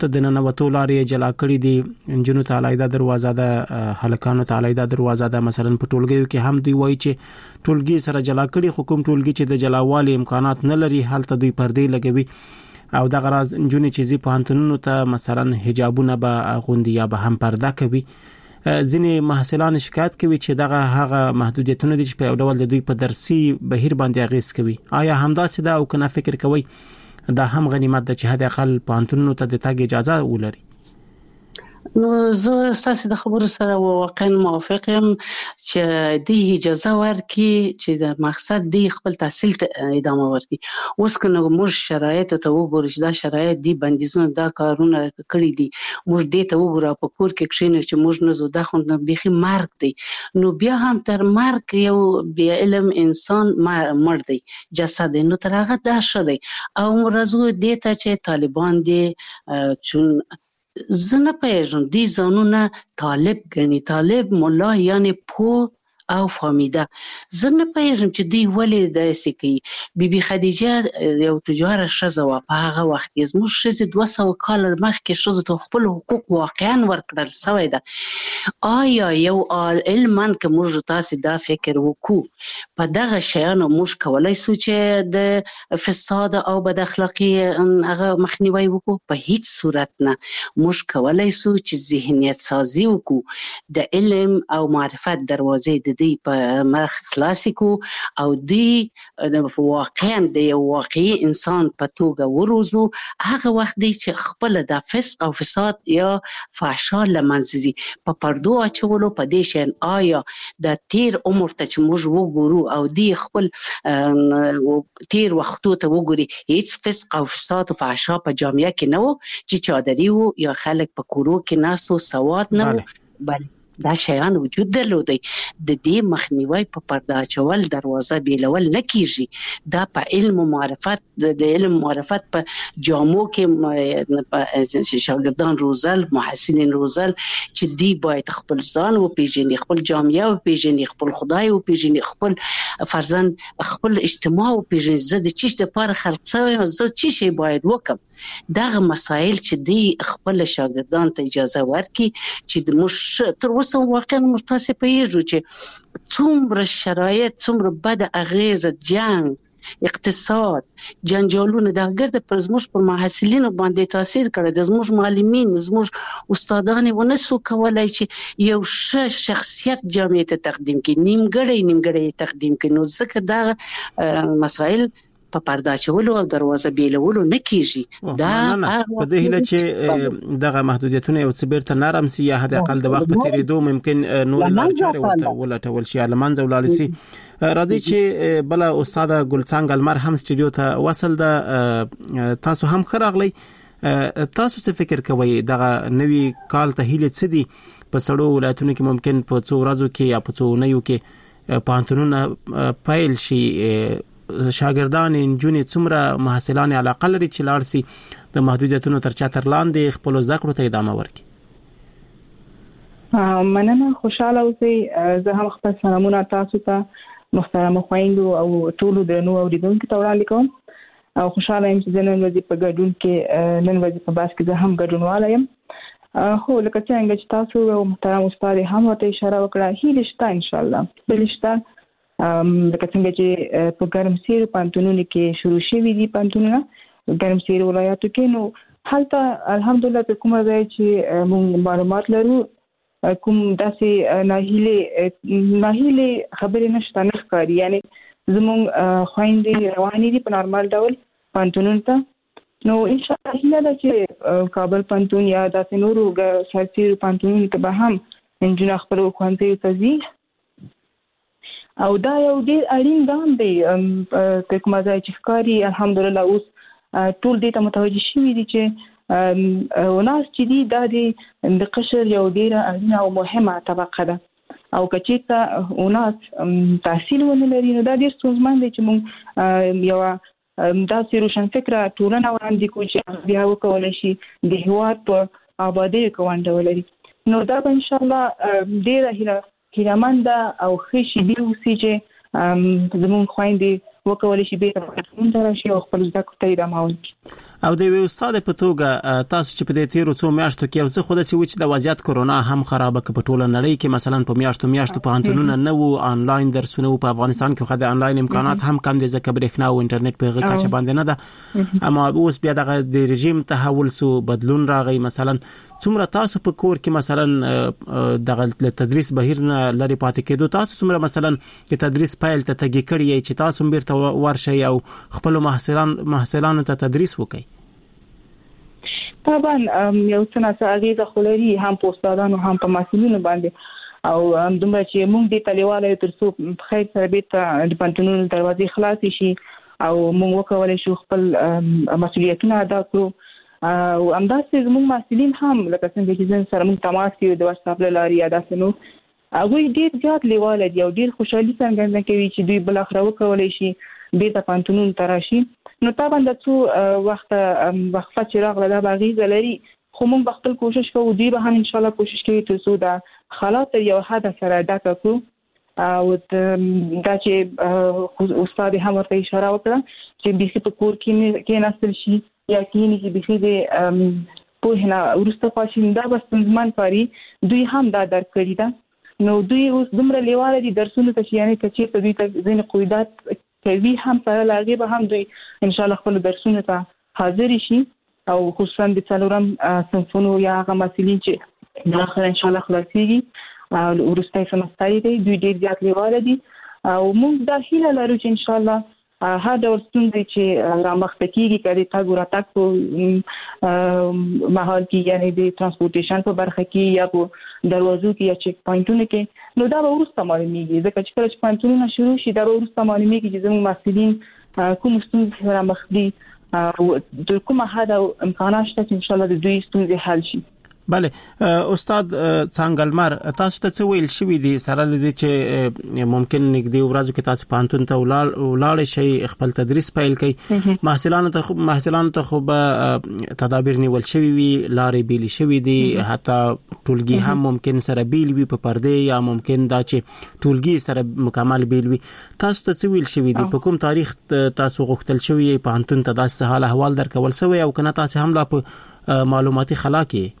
ته د ننوتو لارې جلا کړې دي انجونو ته علیحده دروازه ده هلکانو ته علیحده دروازه ده مثلا په ټولګیو کې هم دوی وایي چې ټولګي سره جلا کړي حکومت ټولګي چې د جلاوالي امکانات نه لري هلته دوی پردې لګوي او د غراز انجونې چې زی په انتونو ته مثلا حجابونه به غوندي یا به هم پرده کوي ځینې محصلان شکایت کوي چې دغه هغه محدودیتونه دي چې په یو ډول د دوی په درسي بهیر باندې اغیز کوي آیا همداسې ده او کنه فکر کوي دا هم غنیمت ده چې حد اقل په انتونو ته د تګ اجازه ولري نو زه ستاسو د خبرو سره واقعا موافق یم چې د اجازه ورکړي چې د مقصد د خپل تحصیل ته ادامه ورکړي اوس کنه موږ شرایط ته وګورو چې دا شرایط دی بندیزونه دا کارونه کړی دي موږ دې ته وګورو په کور کې کښینو چې موږ نه زو د خوند بيخي مرګ دی نو بیا هم تر مرګ یو بیا علم انسان مړ دی جسد نو تر هغه دا شدی او مرزو دې ته چې طالبان دي چون زنه پېژن دي ځانونه طالب غني طالب مولا یعنی پو او فامیده زنه پېژن چې دی ولې د سکی بیبي خدیجه یو تجار شزه و په هغه وخت کې زموږ شزه 200 کال مخکې شزه ته خپل حقوق واقعا ورکړل سوی ده آیا یو علما که موږ تاسو دا فکر وکړو په دغه شیانو موږ کولای سو چې د فساد او بد اخلاقی هغه مخنیوي وکړو په هیڅ صورت نه موږ کولای سو چې ذهنیت سازي وکړو د علم او معرفت دروازې د دی په مخ کلاسیکو او دی واقعا د یو واقعي انسان په توګه وروزو هغه وخت دی چې خپل د فسق او فساد یا فحشا لمنځي په پردو اچولو په دې شین آیا د تیر عمر ته چې موږ وګورو او دی خپل تیر وختو ته وګوري هیڅ فسق او فساد او فحشا په جامعه کې نه و چې چادري وو یا خلک په کورو کې ناسو سواد نه و بل دا شیان وجود درلودي د دې مخنیوي په پرده اچول دروازه بیلول نه کیږي دا په علم او معرفت د علم معرفت په جامو کې شاګردان روزل محسنین روزل چې دی باید خپل ځان او پیژني خپل جامعه او پیژني خپل خدای او پیژني خپل فرزند خپل اجتماع او پیژني زه د چیش د پر خلق سوی زه چی شي باید وکم دغه مسائل چې دی خپل شاګردان ته اجازه ورکړي چې د مش تر اوسه واقعا مستاسې پیږو چې څومره شرایط څومره بد اغیزه جنگ اقتصاد جنجالونه د ګرد پر زموږ پر محصلینو باندې تاثیر کړی د زموږ معلمین زموږ استادان ونسو کولای چې یو شخصیت جامعه ته تقدیم کړي نیمګړی تقدیم کړي نو ځکه دا مسائل په پرده چولو او دروازه بیلولو نه کیږي دا په دې هله چې دغه محدودیتونه یو څه بیرته نرم سي یا حد اقل د وخت په تیریدو ممکن نور لار چارې ورته ولټول شي لمنځه ولاړ سي راځي چې بل استاد ګلڅنګ المر هم سټډیو ته وصل ده تاسو هم خراغلی تاسو څه فکر کوئ دغه نوی کال ته هیله څه دي په سړو ولایتونو کې ممکن په څو ورځو کې یا په څو نیو کې پانتونونه پایل شي شاګردان انجونې څومره محصلان علاقه لري چې لاړ سي د محدودیتونو تر چتر لاندې خپل زکړو ته ادامه ورکړي مننه خوشاله اوسئ زه هم خپل سلامونه تاسو ته محترم خويندو او ټول درنو اوریدونکو ته وړاندې کوم او خوشاله یم چې نن ورځ په ګډون کې نن ورځ په باس کې زه هم ګډونواله یم هو لکه څنګه چې تاسو او محترم استاد هم ورته اشاره وکړه هیله شته ان شاء الله بلشته لکه څنګه چې په ګرمسیر پانتونونو کې شروع شوي دي پانتونونه ګرمسیر ولایتو کې نو هلته الحمدلله په کومه ځای چې موږ معلومات لرو کوم داسې ناهیله خبرې نشته نه ښکاري یعنی زموږ خويندې روانې دي په نارمال ډول پانتونونو ته نو ان شاء الله هیله ده چې کابل پانتون یا داسې نورو سرسیر پانتونونو کې به هم انجن خپل خوانځي ته ځي او دا یو ډیر اړین ګام دی په کومه ځای چې ښکاري الحمدلله اوس ټول دې ته متوجه شوي دي چې وناس چې دي دا د قشر یو ډیره اړینه او مهمه طبقه ده او که چېرته وناس تحصیل ونه لري نو دا ډیر ستونزمن دی چې موږ یو داسې روشنفکره ټولنه وړاندې کړو چې بیا وکولی شي د هېواد په ابادۍ کې ونډه ولري نو دا به انشاءالله ډیره هیلهمنده او ښه شېبې اوسي چې زموږ خویندې وکولای شي به تاسو ته راشي او خپل زده کړې ته ادامه ورکړي. او د یو استاد په توګه تاسو چې په دې تیرو څو میاشتو کې څه خو د سوي چې د وضعیت کورونا هم خرابه په ټوله نړۍ کې مثلا په میاشتو په انټرنیټ نه وو آنلاین درسونه په افغانستان کې خو د آنلاین امکانات هم کم دي ځکه برېښنا او انټرنیټ په هغه کچه باندې نه ده. اما اوس بیا د رژیم تحول سو بدلون راغی. مثلا څومره تاسو په کور کې مثلا د تدریس بهیر نه لري پاتې کېدو تاسو څومره مثلا کې تدریس پایل ته تګی کړی چې تاسو بیرته ورشي او خپل محصلانو ته تدریس وکړي؟ طبعا یو څه اغیزه خلري هم په استادانو هم په مسؤلینو باندې او دومره چې موږ د تلیواله تر څو خیر سره به د پانتونونو دروازې خلاص شي او موږ وکولای شو خپل مسؤلیتونه ادا کړو او همداسې زموږ مسؤلین هم لکه څنګه چې سره موږ تماس کوي د واتساپ لاري ادا سنو هغه ډیر زیات لیواله دی او ډیر خوشحالي څنګه کوي چې دوی بل اخر وکولای شي به د پانتونونو تراشي. نو طبعا د څو وقفه چې راغله دا باغیزه لري خو موږ خپل کوشش کوو دوی به هم ان شاء الله کوشش کوي چې د حالات یو حد سره ډاکا کو او دا چې استاد هم ورته اشاره وکړه چې به په کور کې نسل شي یا کې چې به دې په هنا ورسته پاشین دا بس زمان پاري دوی هم دا درک کړی دا نو دوی اوس دومره لیواله دي درسونه ته یعنی چې دوی ته ځین قواعد کوي هم سره لاګي به هم دوی ان شاء الله خپل درسونه ته حاضر شي او خصوصا د څلورم صنفونو یا هغه مسلین چې داخله ان شاء الله خلاصيږي او ورسته سمستري دی دوی ډیر زیات لیواله دي او موږ دا هیله لرو چې ان شاء الله هر ډول ستونزې چې رامخته کیږي کړي تا ګور تک په مهال کې یعنی د ترانسپورټیشن په برخه کې یا په دروازو کې یا چک پوینټونو کې نو دا به ورسته معلومیږي ځکه چې کله چې پوینټونه شروع شي دا به ورسته معلومیږي چې زموږ مسؤلین کوم ستونزې سره مخ دي او د کومه حد امکانات شته چې ان شاء الله د دوی ستونزې حل شي. بله استاد څنګهلمر تاسو ته څه ویل شوی دي سره لدی چې ممکن نګدي ورځو کې تاسو پانتون ته ولاړ شي خپل تدریس پیل کړئ محصلانو ته خو به تدابیر نیول شوی وي لارې بیل شوی دي حتی ټولګي هم ممکن سره بیل وي په پرده یا ممکن دا چې ټولګي سره مکمل بیل وي تاسو ته څه ویل شوی دي په کوم تاریخ تاسو غوښتل شوی پانتون ته داسې حال احوال درکول شوی او کنه تاسو هم لا په معلوماتي خلا کې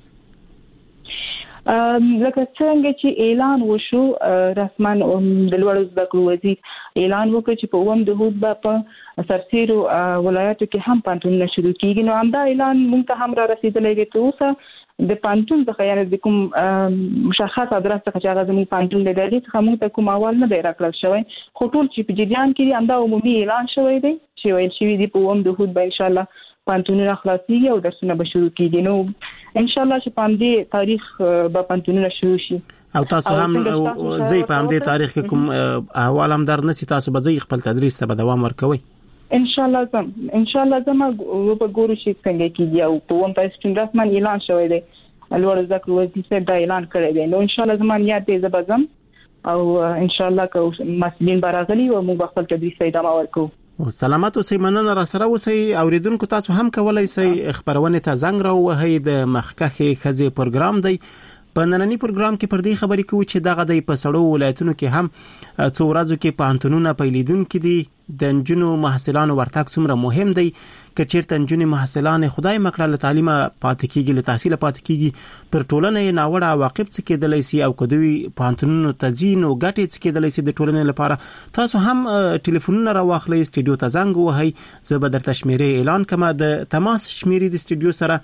لکه څنګه چې اعلان وشو رسما د لوړ زده کړو وزیر اعلان وکړ چې په د هود په سرسیرو ولایتو کې هم پانتون شروع کیږي نو همدا اعلان موږ ته هم را رسیدلی دی ته اوسه د پانتون څخه یعنی د کوم مشخص ادرس څخه چې هغه زموږ پانتون دی دغه څخه موږ ته کوم اول نه دی راکړل شوی خو ټول چې په جریان کې همدا عمومي اعلان شوی دی چې ویل شوی دی په د هود به ان شاء الله پانتونونه خلاصيږي او درسونه به شروع کیږي نو ان شاء الله چې په دې تاریخ به پانتونونه شروع شي او تاسو هم زی په دې تاریخ کې کوم احوال هم در نسی تاسو به زی خپل تدریس ته دوام ورکوي ان شاء الله زما په ګورو شي څنګه کیږي او په ووم تاسو رسما اعلان شوی دی لوړ زده کړو وزیر دا اعلان کړی دی نو ان شاء الله زما یاد دی زبزم او ان شاء الله که مسؤلین براغلي او موږ خپل تدریس ته ادامه ورکو. سلامات اوسئ مننه را سره اوسئ اوریدونکو تاسو هم کولای شئ خبرونه ته زنګ راوهئ د مخکخه خزي پروګرام دی په نننی پروګرام کې پر دې خبرې کوو چې دغه د په سړو ولایتونو کې هم څو ورځو کې پانتونونه پیلیدونکو دي د انجونو محصلانو ورتګ څومره مهم دی که چیرته انجونې محصلان خدای مکړه له تعلیم پاتې کیږي له تحصیل پاتې کیږي پر ټولنه یې ناوړه عواقب څه کېدلی سي او کدوې پانتونونو تزین او ګټې څه کېدلی سي د ټولنې لپاره تاسو هم ټلیفونونه راواخلئ استډیو ته زنګ ووهئ زه به درته شمیرې اعلان کوم د تماس شمیرې د استډیو سره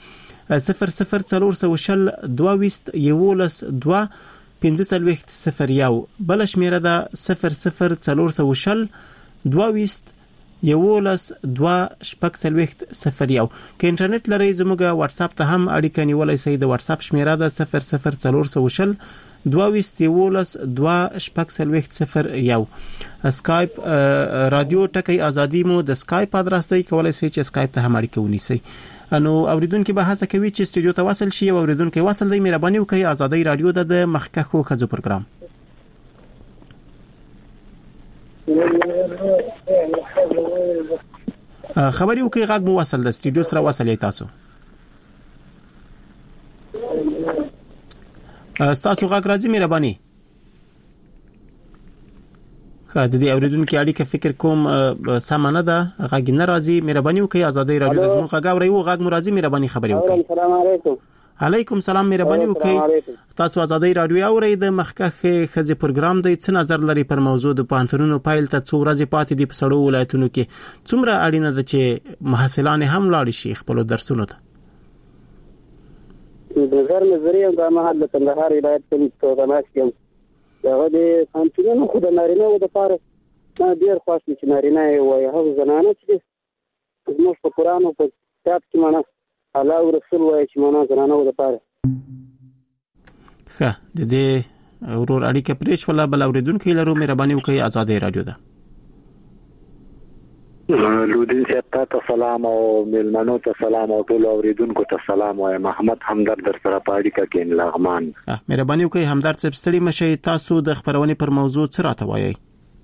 0040 22 11 2 1501 بل شمیره ده 0040 22 11 2 1501 که انټرنیټ لرئ زموږه واتس اپ ته هم اړیکه نیولای شئ د واتس اپ شمیره ده 0040 22 11 2 1501 اسکایپ رادیو ټکی ازادي مو د اسکایپ ادرس دی کولای شئ چې اسکایپ ته هم اړیکه ونیسئ انو اوریدونکو به هڅه کوي چې استډیو ته وصل شي او اوریدونکو وصل دی مهرباني وکړئ ازادي رادیو د مخکخو خزو پروګرام خبري وکړئ غږ مو وصل د استډیو سره وصل یې تاسو تاسو غږ راځي مهرباني د دې اوریدونکو اړیکه فکر کوم سمانه ده غږ نه راځي مهرباني وکړئ ازادي رادیو د زموږ غږ اوري او غږ مرادي مهرباني خبري وکړئ. السلام علیکم. علیکم سلام مهرباني وکړئ. تاسو ازادي رادیو اوري د مخکخ خځې پروګرام دی څه نظر لري پر موضوع د پانتونونو پایل ته څو ورځې پاتې دي په سړو ولایتونو کې څومره اړینه ده چې محصلان هم لاړ شي خپل درسونو ته؟ د نظر نظریه د محل د کندهار ولایت په تماس کې هغه د پانتونونو خو د نارینه و د پاره ما ډیر خوښ چې نارینه وي هغه زنانه چې موږ په قرآن او په کتاب کې معنا الله او رسول وایي چې معنا زنانه و د پاره ښه د دې ورور اړیکه پرېښ ولا بل اوریدونکو لرو مهرباني وکړئ ازادي رادیو ده. لودین سیادت ته سلام او ملمنو ته سلام او ټول اوریدونکو ته سلام وایم. محمد همدرد در سره پاړیکا کې لغمان. مهرباني وکړئ همدرد صاحب ستړي مشي تاسو د خبرونې پر موضوع څه راته وایي؟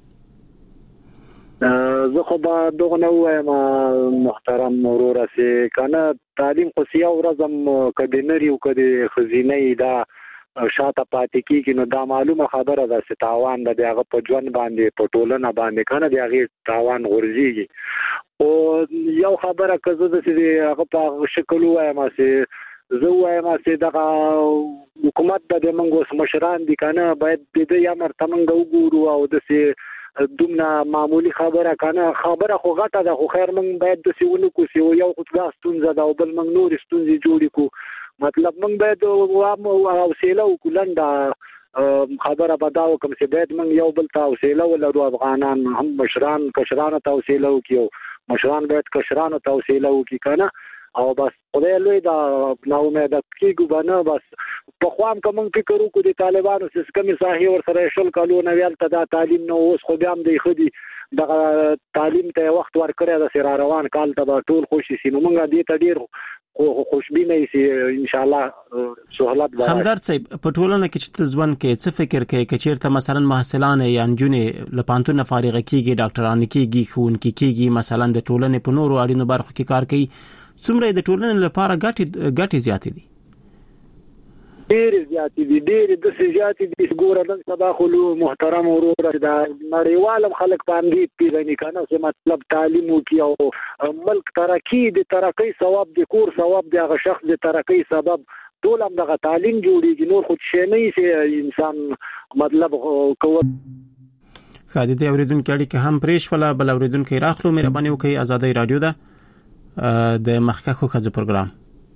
زه خو به دغه نه وایم محترم ورور سي کنه تعلیم خو سیا ورځم کدي نری او کدي خزینه دا شاته پاتې کیږي نو دا معلومه خبره ده چې تاوان د هغه په ژوند باندې په ټولنه باندې کنه د هغه تاوان ورزيږي او یو خبره کزه د هغه په شکل وایم چې زه وایم چې د حکومت د منګوس مشران دي کنه باید د دې امر تمنګ وګورو او د دومره معمولی خبره کنه خبره خو غټه ده خو خیر من باید د سیونو کو سی یو خدای ستونزه دا او بل من نور ستونزې جوړې کو مطلب من باید او سیلو کولنده خبره بداو کوم چې باید من یو بل توسيله ولرو افغانان هم مشران کشران توسيله کیو مشران باید کشران توسيله کی کنه او بس خدای لوی دا نو امید کیږي باندې بس په خوام کوم فکر وکړو د طالبانو سیستم صحیح ور سره شل کالو نه ویل ته دا تعلیم نو اوس خو بیا هم دی خدي د تعلیم ته وخت ورکړی د سر روان کال ته ټول خوشي سينو مونږه دې ته ډیر خوشبینه سي ان شاء الله سہولت به همدرد صاحب په ټولنه کې چې ځوان کې څه فکر کوي چې چیرته مثلا محصلان یا انجونې لپانتون فارغ کیږي ډاکټران کیږي خون کیږي مثلا د ټولنې په نورو اړینو برخو کې کار کوي څومره د ټولنې لپاره ګټې زیاتې دي؟ ډېر زیاتې دي ډېر د زیاتې دي ګوره د سبا خلو محترم ورور دا نړیوال خلک باندې پیژني کنه چې مطلب تعلیم وکي او ملک ترقی د ترقی ثواب د کور ثواب د هغه شخص د ترقی سبب ټول هم د تعلیم جوړیږي نور خو شي نه سي انسان مطلب کوو خادي د اوریدونکو اړیکه هم پرېښ ولا بل اوریدونکو راخلو مهرباني وکړئ ازادي رادیو ده د مخکخو خځې پروګرام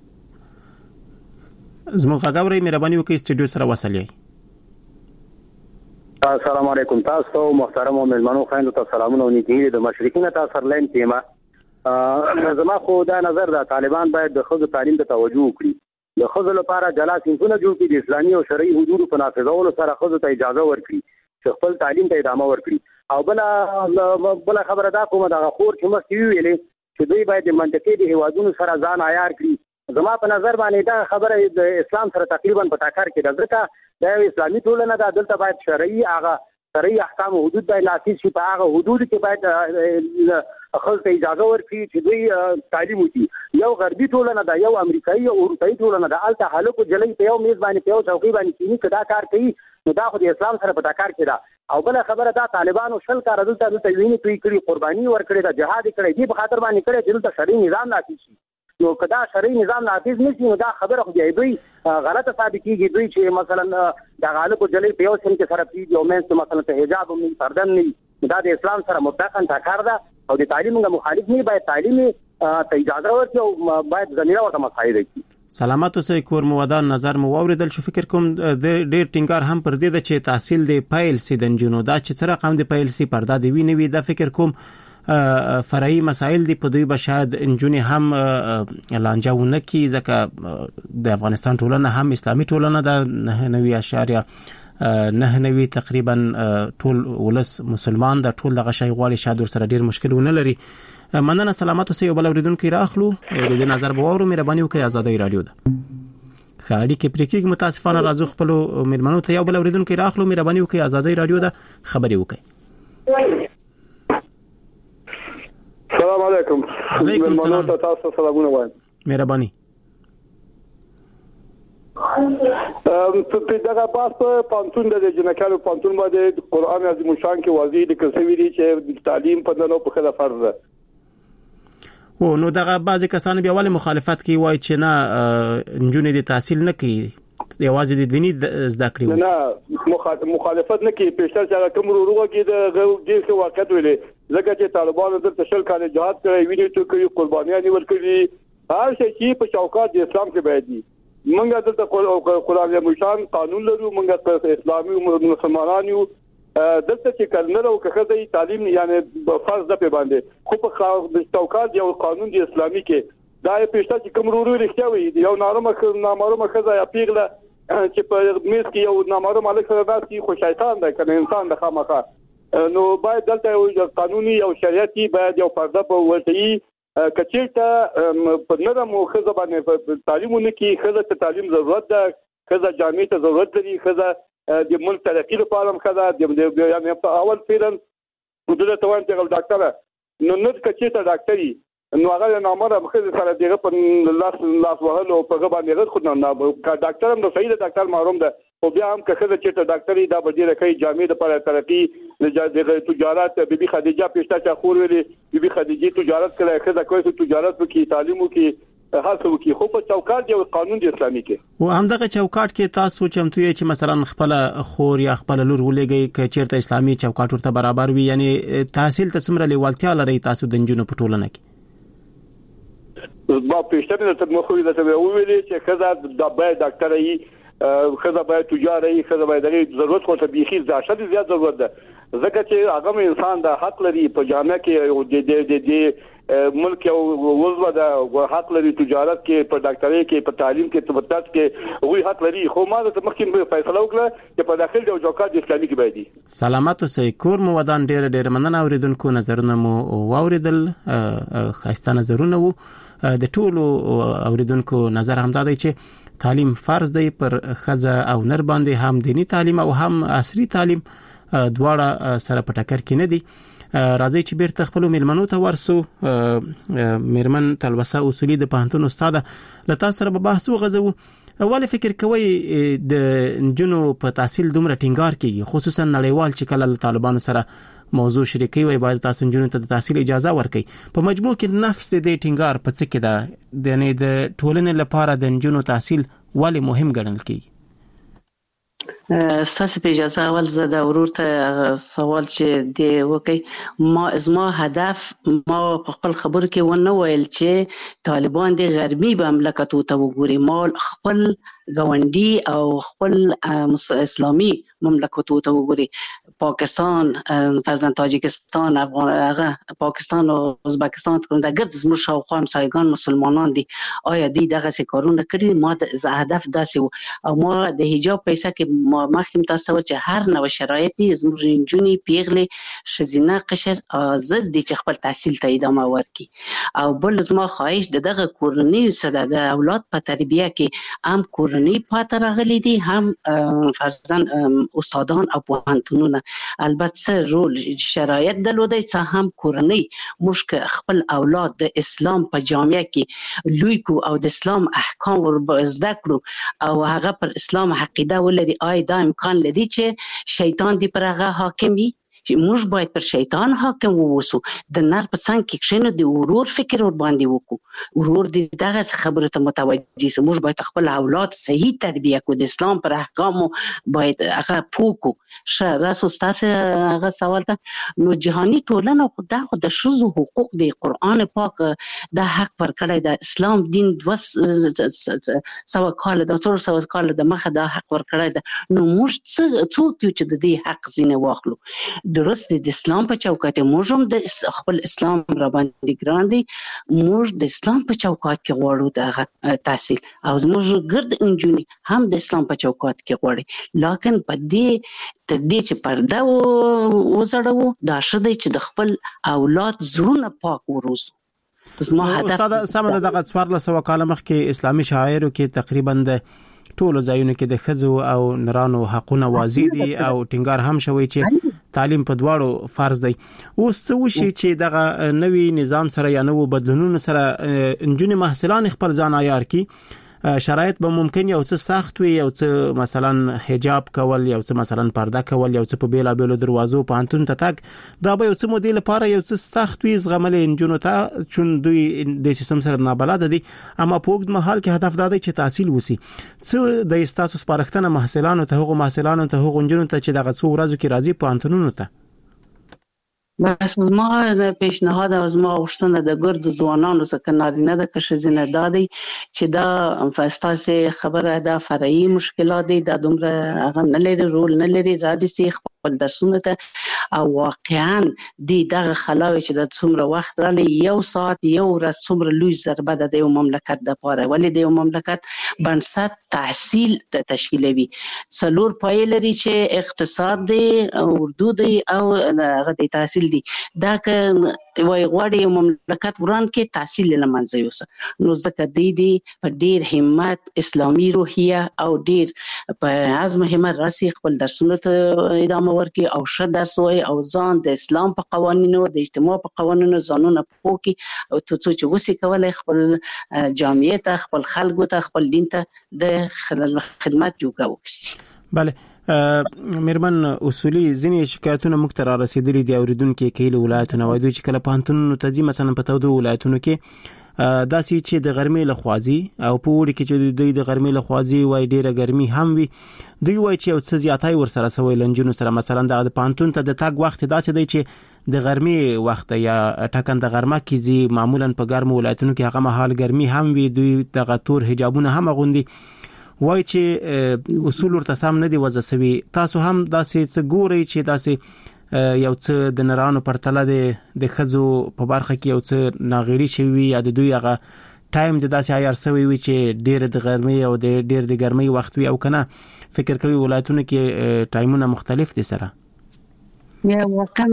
زموږ غاوري مهرباني وکړئ سټډیو سره وصلې. السلام علیکم تاسو محترم او ملمنو خاندو ته سلامونه او نیکي د مشرقین تاسو لاین تیمه زما خو دا نظر دا طالبان باید د خود تعلیم ته توجه وکړي د خود لپاره جلا سنتونه جوړ کړي د اسلامي او شرعي حدودو په نافذولو سره خود ته اجازه ورکړي چې خپل تعلیم ته ادامه ورکړي او بل خبره دا کومه دا خور چې مخکې ویلې چې دوی باید منطقي د هوادونو سره ځان عیار کړي. زما په نظر باندې دا خبره د اسلام سره تقریبا په ټاکر کې ده ځکه د اسلامي ټولنه د دلته باید شرعي احکام او حدود باید نافذ شي په هغه حدود کې باید خلک اجازه ورکړي چې دوی تعلیم وکړي. یو غربي ټولنه ده یو امریکایي او اروپایي ټولنه ده الته هلکو جلۍ په یو میز باندې په یو چوکۍ باندې کینی کدا کار کوي نو دا خو د اسلام سره په ټاکر کې ده. او بل خبره دا طالبانو شل کار دلته ویني توي کړی قرباني ورکړي دا جهاد کړی دی په خاطر باندې کړی چې دلته شرعي نظام نافذ شي نو کدا شرعي نظام نافذ نشي نو دا خبره خو دی دوی غلطه ثابت کیږي دوی چې مثلا د غالب جلې په یو سن کې سره پیږي او مېنس مثلا ته حجاب هم پردن نه دا د اسلام سره مطلقاً ټاکر ده او د تعلیم مخالف نه باید تعلیم ته اجازه ورکړي او باید زمينه ورته مساعده کړي. سلامات اوسئ کور موادان نظر مو اوریدل شو فکر کوم ډېر ټینګار هم پر دې چې تحصیل دی پایل سي د جنونو دا چې سره قام دی پایل سي پردا دی وی نه وی دا فکر کوم فرعي مسائل دی په دوی به شاید انجونی هم لانجاونه کی ځکه د افغانستان ټولنه هم اسلامي ټولنه ده 9.9 تقریبا ټول ولس مسلمان ده ټول دغه شی غواړي شاید ور سره ډیر مشکلونه لري. مننه سلامات اوسئ او بل اوریدونکو راخلو د دې نظر بوورو مهرباني وکړئ ازادي رادیو ده خاړي کې پریکېږي متاسفانه راځو خپل مېرمنو ته یو بل اوریدونکو راخلو مهرباني وکړئ ازادي رادیو ده خبري وکړئ. السلام علیکم. علیکم السلام. تاسو سلامونه وایم. مهرباني. په دغه باس په پانتون د جنکالو پانتون باندې قرآن عظیم شان کې واضح لیکل شوی دی چې تعلیم په دنو په خله فرض ده. او نو دغه بعضی کسان بیا ولې مخالفت کوي وای چې نه نجونې د تحصیل نه کوي یوازې د دیني زده کړې وي؟ نه مخالفت نه کوي. پېشتر چې کوم وروغه کې د ډېر واقعیت ویلې ځکه چې طالبانو د تشل کال جهاد کړی ویني چې کوي قربانیان ورکړي هر شي چې په چوکاټ د اسلام کې باید دي. موږ دلته قرآن مشان قانون لرو، موږ اسلامي مسلمانان یو دلته چې کلنه او کخه تعلیم یعنی فرض ده په باندې خو په چوکاټ یو قانون د اسلامي کې دا پېشته چې کوم ورو رښتیا وي یو نامعلومه خزه یا پیغله چې په میز کې یو نامعلوم مالک سره راځي خو شیطان دی کنه انسان د خامخا نو باید دلته یو قانوني او شریعتي باید یو پرده په ولټي کچېرته په نرم خزه باندې تعلیمونه کې خزه ته تعلیم ضرورت ده، خزه جامع ته ضرورت لري، خزه د ملک ترقی لپاره خزه د یعنی په اول پیرن دغه توان ته ډاکټر نو نه کچېرته ډاکټري نو هغه نامره مخه سره دیغه په لاس وهلو په غو باندې خود نه ډاکټر هم نو صحیح ډاکټر معلوم ده او بیا هم که خزه چې ډاکټري دا بدیره کوي جامع لپاره ترقی د تجارت بیبي خدیجه پېشته چا خور ویلي بیبي خدیجه تجارت کړه خزه کوي تجارت وکي تعلیم وکي هڅه وکي خو په چوکاټ یو قانون د اسلامي کې او همدغه چوکاټ کې تاسو چمتو یې چې مثلا خپل خور یا خپل لور ولېږي چې چیرته اسلامي چوکاټ ورته برابر وي یعنی تحصیل ته څومره لیوالتیا لري تاسو د جنونو په ټولنه کې؟ ما پېشته د مخوي د ته ویلي چې خزه د باید ډاکټر ای خزه باید تجارت ای خزه باید ضرورت خو ته بيخي ځاشه زیات ضرورت ده ځکه چې هغه انسان د حق لري په جامعه کې د ملک او وضو د حق لري تجارت کې په ډاکټرۍ کې په تعلیم کې په طب کې وی حق لري خو ما د مخکې فیصله وکړه چې په داخل د چوکاټ اسلامي کې باید دي. سلامات اوسئ. کور مو ودان ډېر مننه اوریدونکو نظرونه مو واوریدل خاصه نظرونه وو د ټولو اوریدونکو نظر هم دا دی چې تعلیم فرض دی پر خزه او نر باندې هم دینی تعلیم او هم عصري تعلیم دواړه سره په ټکر کې نه دي. راځي چې بیرته خپل میلمنو ته ورسو. میرمن تلوسه اصولي د پوهنتون استاد لتا سره به بحث وغځو. اول فکر کوي د جنو په تحصیل دومره ټینګار کیږي خصوصا نړیوال چې کله طالبانو سره موضوع شریکي وي باید تاسو جنونو ته د تحصیل اجازه ورکړي په مجموع کې نفس د ټینګار په څه کې ده د نه د ټولنې لپاره د جنونو تحصیل ولې مهم ګڼل کیږي؟ ستاسو په اجازه اول زه د ورور ته سوال چې دی وکي ما هدف ما په خپل خبرو کې ونه ویل چې طالبان د غربي مملکتو ته وګوري ما خپل ګاونډي او خپل اسلامي مملکتو ته وګوري پاکستان فرضاً تاجکستان افغانستان پاکستان او ازبکستان کوم د ګرد زموږ شاوخوا همسایگان مسلمانان دي آیا دي دغه څه کارونه کړي ما د هدف داسې او ما د حجاب پیسې کې ما مخکې تاسو چې هر نو شرایط دي زموږ جونی پیغلې شزینه قشر زر دي چې خپل تحصیل ته ادامه ورکړي او بل زما خواهش دغه کورنۍ سره د اولاد په تربیه کې هم کورنۍ پاتې راغلي دي هم فرضاً استادان او پوهنتونونه البته رول شرایط درلودي چې هم کورنۍ مشک خپل اولاد د اسلام په جامعه کې لوی کو او د اسلام احکام ور زده کړو او هغه پر اسلام عقیده ولري آی دا امکان لري چې شیطان دی پر هغه حاکمي چې موږ باید پر شیطان حاکم ووسو د نر په څنګ کې کښینو د ورور فکر ور باندې وکړو ورور دې دغه خبره ته متوجي سي موږ باید خپل اولاد صحیح تربیه کو د اسلام پر احکامو باید هغه پوکو راسو تاسو هغه سوال ته نو جهاني ټولنه خو د شذو حقوق د قران پاک د حق پر کړی د اسلام دین 200 کال د مخه د حق ور کړی د نو موږ څوک چې د دې حق زینه واخلو درست د اسلام په چوکاټ موږ هم د خپل اسلام را باندې ګران دي موږ د اسلام په چوکاټ کې غواړو د تحصیل او موږ ګرد انجونی هم د اسلام په چوکاټ کې غواړي لکه په دې تر دې چې پرده وزړو دا شته چې د خپل اولاد زړونه پاک وروزو زما هدف استاد سم دغه 1400 کال مخکې اسلامي شاعرو کې تقریبا د ټولو ځایونو کې د خزو او نرانو حقونه واضح دي او ټینګار هم شوی چې تعلیم په دواړو فرض دی. اوس څه وشي چې دغه نوی نظام سره یا نوو بدلونونو سره انجونې محصلان خپل ځان عیار کی شرایط به ممکن یو څه سخت وي، یو څه مثلا حجاب کول، یو څه مثلا پرده کول، یو څه په بیلا بیلو دروازو په انتون ته تک دا به یو څه مودې لپاره یو څه سخت وي زغملې انجونو ته، چون دوی د سیستم سره نابلد دي. اما په وګړي محل کې هدف دا دی چې تحصیل وسی. څه د استاسو سپارښتنه محصلانو ته، هغو محصلانو ته، هغو انجونو ته چې دغه څو ورځو کې راځي په انتونونو ته؟ بس زما پیشنهاد او زما غوښتنه د ګردو ځوانانو څخه نارینه د کشزینه دادي چې دا فاستاسه خبره دا فرعي مشکلات دي، دا دومره هغه نه لري، رول نه لري، راځي چې خپل درسونه ته او واقعا دغه خلاوي چې د څومره وخت رالی یو ساعت یو ورځ څومره لوی ضربه ده د یو مملکت د پاره، ولې د یو مملکت بنسټ تحصیل د تشکیلوي. څلور پای لري چې اقتصاد دی، اردو دی او هغه د تحصیل دی. دا که وای غواړي یو مملکت وران کې تحصیل لمنځه یوسه، نو ځکه دی په ډیر همت، اسلامي روحیه او ډیر په عزم همت راسي خپل درسونه ته ادامه ورکړي او ښه درس وایي او ځان د اسلام په قوانینو، د اجتماع په قوانینو ځانونه پوکي او څه چې وسی کولای خپل جامعه ته، خپل خلکو ته، خپل دین ته د خدمت جوګه وکړي. بله میرمن اصولي ځینې شکایتونه موږ ته را رسیدلي دي اوریدونکو کې له ولایتونو وایي چې کله پانتونو ته ځي مثلا په تودو ولایتونو کې داسې چې د غرمې لخوازي او په وړي کې چې دوی د غرمې لخوازي وای ډیره ګرمي هم وي، دوی وای چې یو څه زیاتای ورسره سوي لنجونو سره مثلا د پانتون ته د تاګ وخت داسې دی چې د غرمې وخت یا ټاکن د غرمه کې زی معمولا په ګرمو ولایتونو کې هغه مهال ګرمي هم وي، دوی د غتور حجابونه هم غوندي، وای چې اصول ورته سم نه دی وځه سوي. تاسو هم داسې څه ګورئ چې داسې یو څه د نرانو پرتله د خزو په برخه کې یو څه ناغېړي شوی یا د دوی هغه ټایم د داسې عیار سوی وي چې ډېر د غرمې او ډېر د ګرمۍ وخت وي او کنه فکر کوي ولایتونو کې ټایمونه مختلف دي سره؟ یا واقعا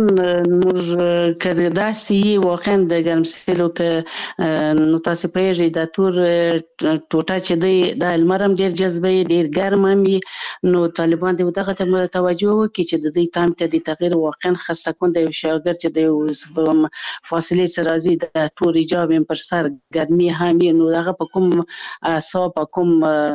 موږ کله داسې واقعا د ګرمسېلو کې نو تاسو پیژې د تور ټوټه چې دی د المرم ډیر جذبې ډیر ګرم وي، نو طالبان دې دغه ته توجه وکړي چې د دې تام ته د تغییر واقعا خاصه کون د شاګرد چې د فاصله سره راځي د تور حجاب پر سر ګرمي هم نو هغه په کوم اعصاب په کوم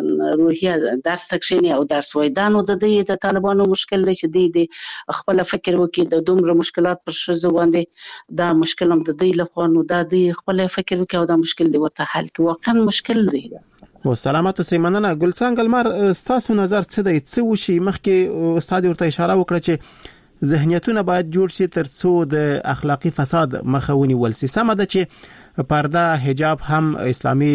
روحیه درس تکشینی او درس وای دا نو د دې د طالبانو مشکل دی چې د خپل فکر کې د دومره مشکلات پر شزو باندې دا مشکل هم د دې لخوا نو دا د خپل فکر کې او دا مشکل دی ورته حل کې واقعا مشکل دی. او سلامات اوسئ. مننه. ګلڅان ګلمر ستاسو نظر څه دی؟ څه وشي؟ مخکې استاد ورته اشاره وکړه چې ذهنیتونه باید جوړ شي ترڅو د اخلاقی فساد مخه ونیول شي. سمه ده چې پرده حجاب هم اسلامي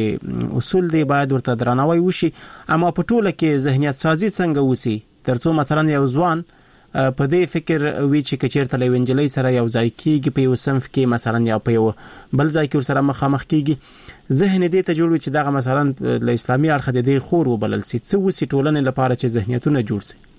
اصول دی، باید ورته درناوی وشي، اما په ټوله کې ذهنیت سازي څنګه وسی ترڅو مثلا یو ځوان په دې فکر وی چې کچیرته له وینجلې سره یو ځای کیږي په یو صنف کې مثلا یا په یو بل ځای کې سره مخامخ کیږي، ذهن دې ته جوړ وي چې دغه مثلا له اسلامي اړخ دې خور وبلل سي، څه وسی ټولنې لپاره چې ذهنیتونه جوړ سي؟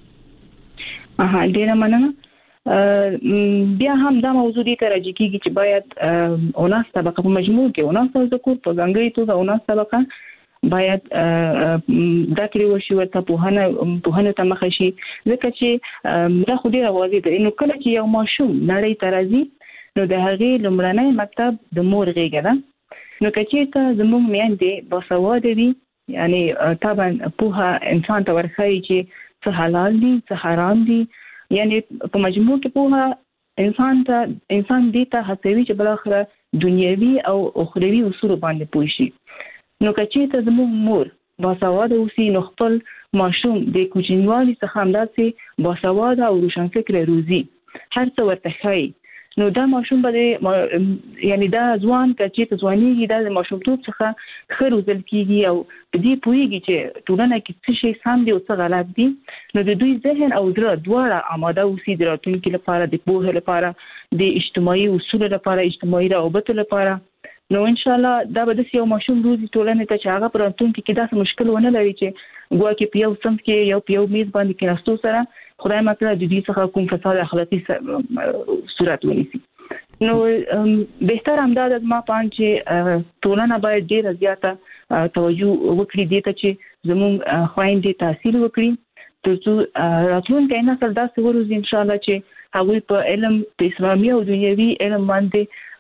ډیره مننه. بیا هم دا موضوع دې ته راځي کیږي چې باید اوناس طبقه په مجموع کې اوناس ذکر په ځانګړي توګه اوناس طبقه باید دا کړی وشي ورته په ته مخ شي، ځکه چې دا خو ډیره واضح ده انه کله چې یو ماشوم نړۍ ته راځي نو د هغې لومړنی مکتب د مور غېږه ده، نو که چېرته زموږ میندې باسواده دي یعنی طبعا پوهه انسان ته ورښایي چې څه حلال دي څه حرام دي، یعنی په مجموع کې پوهه انسان دې ته هڅوي چې بالاخره دنیوي او اخروي اصول باندې پوه شي. نو که چېرته زموږ مور باسواده اوسي نو خپل ماشوم د کوچنیوالي څخه همداسې باسواده او روشنفکره روزي هر څه ورته ښایي، نو دا ماشوم به یعنی دا ځوان که چېرته ځوانېږي دا د ماشومتوب څخه ښه روزل کېږي او په دې پوهېږي چې ټولنه کې څه شی سم دي او څه غلط دي، نو د دوی ذهن او زړه دواړه آماده اوسي د راتلونکي لپاره، د پوهې لپاره، د اجتماعي اصولو لپاره، اجتماعي روابطو لپاره. نو ان شاء الله دا به د یو ماشوم روزي ټولنې ته چې هغه پر راتلونکي کې داسې مشکل ونه لري چې ګواکې په یو صنف کې یو په یو میز باندې کېناستو سره خدای مکړه د دې څخه کوم فساد اخلاقي صورت ونیسي. نو بهتر همدا د ما پان چې ټولنه باید ډیره زیاته توجه وکړي دې ته چې زموږ خویندې تحصیل وکړي ترڅو راتلونکي نسل داسې وروزي ان شاء الله چې هغوی په علم په اسلامي او دنیوي علم باندې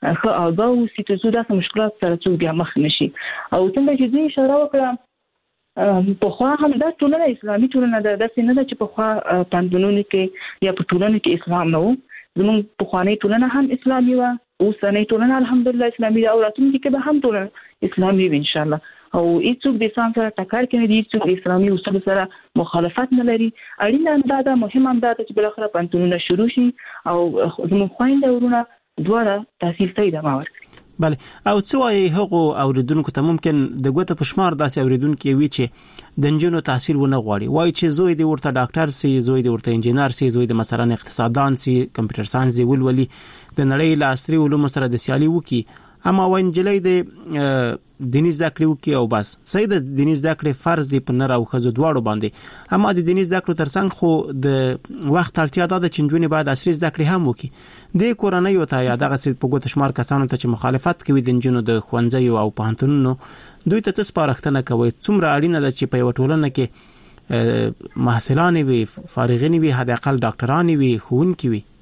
خو آگاه اوسي چې داسې مشکلات سره څوک بیا مخ نشي. او څنګه چې دوی اشاره وکړه په خوا هم دا ټولنه اسلامي ټولنه ده، داسې نه ده چې په خوا پندونو کې یا په ټولنه کې اسلام نه و. زموږ په خواني ټولنه هم اسلامي و، اوسنۍ ټولنه الحمدلله اسلامي ده، او راتلونکي کې به هم ټولنه اسلامي وي ان شاء الله. او هیڅوک د اسلام سره ټکر کوي، هیڅوک د اسلامي اصول سره مخالفت نه لري. اړینه ده، مهم هم ده چې بل اخر پنځونه شروع شي او زموږ خويندې ورونه دواړه تحصیل ته ادامه ورکړي. بله، او څه وایي هغو اوریدونکو ته ممکن د ګوتو په شمار داسې اوریدونکو وي چې د نجونو تحصیل ونه غواړي، وایي چې زوی دی ورته ډاکټر سي، زوی دی ورته انجینر سي، زوی دی مثلا اقتصاددان سي، کمپیوټر ساينس دی ولولي، د نړۍ له عصري علومو سره د سیالي وکي، اما وانجلې د دیني زده کړې وکي او بس. صحیح د دیني زده کړې فرض دی په نر او ښځو دواړو باندې، اما د دیني زده کړو ترڅنګ خو د وخت اړتیا ده چې نجونې باید عصري زده کړې هم وکي. د کورنۍ ته یا دغه په ګوت شمار کسانو ته چې مخالفت کوي د نجونو د ښوونځي او پوهنتونونو، دوی ته څه سپارښتنه کوي؟ څومره اړینه ده چې په یو ټولنه کې محصلان وي، فارغین وي، حد اقل ډاکټران وي، ښوونکي وي؟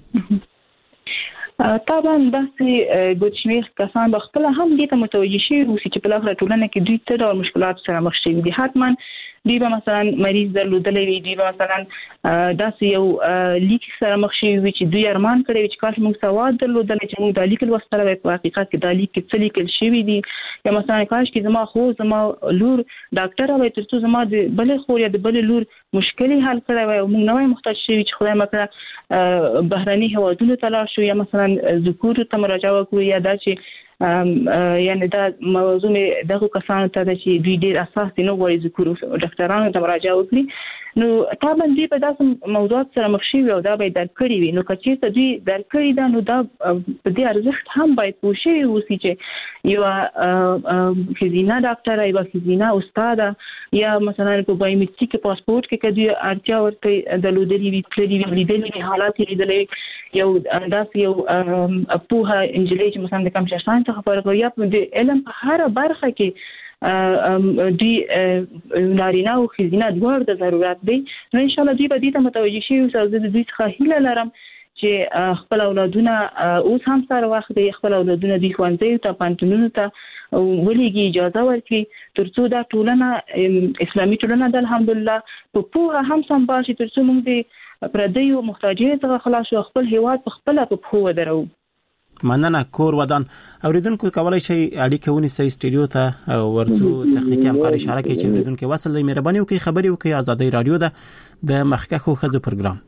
طبعا داسې ګوتشمیر کسان به خپل هم دې ته متوجه شي چې په لاره ټولنه کې دوی ته ډول مشکلات سره مخ شي دي. حتما دوی به مثلا مریض درلودلې وي، دوی به مثلا داسې یو لیک سره مخ شي وي چې دوی ارمان کړی وي چې کاش موږ سواد درلودل چې موږ د لیک لوستل وای، په حقیقت کې د لیک څه لیکل شوی دي، یا مثلا کاش کې زما لور ډاکټر وای ترڅو زما د بلې خور یا د بلې لور مشکلې حل کړی وای او موږ نه وای محتاج شوی چې خدای مکړه بهراني هوادونو ته لاړ شو یا مثلا ذکور ته مراجعه وکړو، یا دا چې یعنی دا موضوع دغه کسانو ته چې دوی ډیر اساس دي نو غواړي ذکر ډاکټرانو ته مراجعه وکړي. نو طبعا دوی په داسې موضوعات سره مخ شي او دا به درک کړی وي. نو کچې ته دوی درک کړی دا نو دا په دې ارزښت هم باید پوښي اوسي چې یو خزینه ډاکټر یا خزینه استاد یا مثلا په بایومټریک پاسپورت کې کدی اړتیا ورته د لودري وی کړی وی لیدلې حالات لیدلې یو انداز یو په انجلې چې مثلا د کمپیوټر ساينس خبره کوي یا په علم په هر برخه کې دوی نارینه او خزینه دوار د ضرورت دی. نو ان شاء الله دوی به دې ته متوجه شي او د دوی څخه هیله لرم چې خپل اولادونه اوس هم سره وخت دی خپل اولادونه د ښوونځي ته پانتونونو ته ولېږي، اجازه ورکړي ترڅو دا ټولنه اسلامي ټولنه د الحمدلله په پوهه هم سمبال شي، ترڅو موږ د پردیو محتاجینو څخه خلاص شو، خپل هیواد په خپل په پوهه درو. مننه. کور ودان اوریدونکو کولای شي اړیکه ونیسي سټډیو ته ورڅو تخنیکی همکار اشاره کوي چې اوریدونکو وصل لې مهرباني وکړي خبري وکړي. آزادۍ رادیو ده د مخکخو خځو پروګرام.